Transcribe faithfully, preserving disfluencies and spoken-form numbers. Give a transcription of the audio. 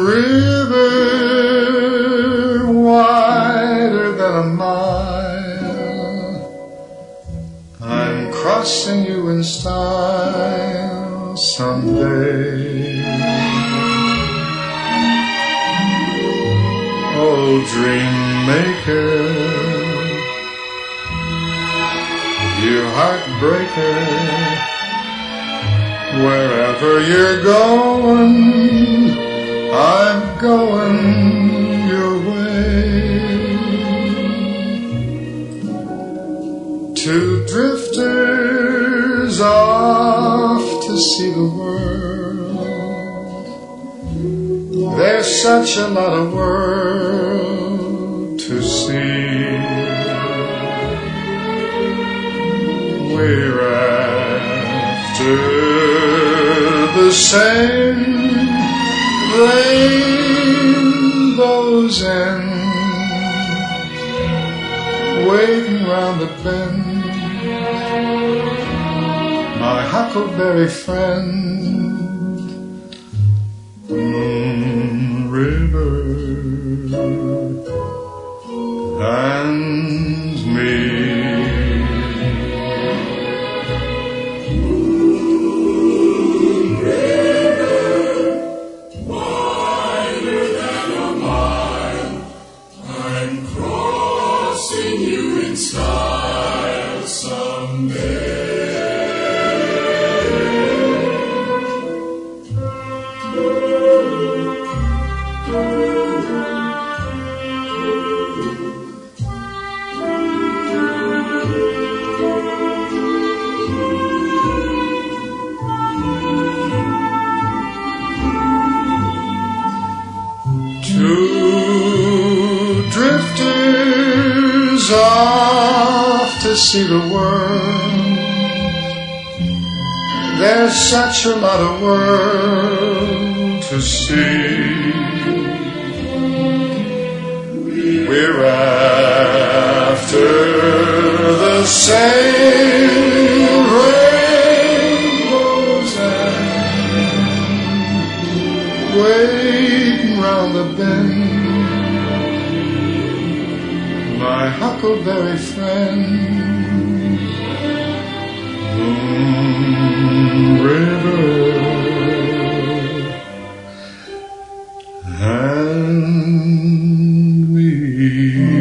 river wider than a mile, I'm crossing you in style someday. Oh, dream maker, you heartbreaker, wherever you're going, I'm going your way. Two drifters off to see the world. There's such a lot of world to see. We're after the same rainbow's end, waiting round the bend, my huckleberry friend, Moon River and me. Style someday. Two drifters off to see the world. There's such a lot of world to see. We're after the same rainbow's end, waiting round the bend, my huckleberry friend, Moon River and me.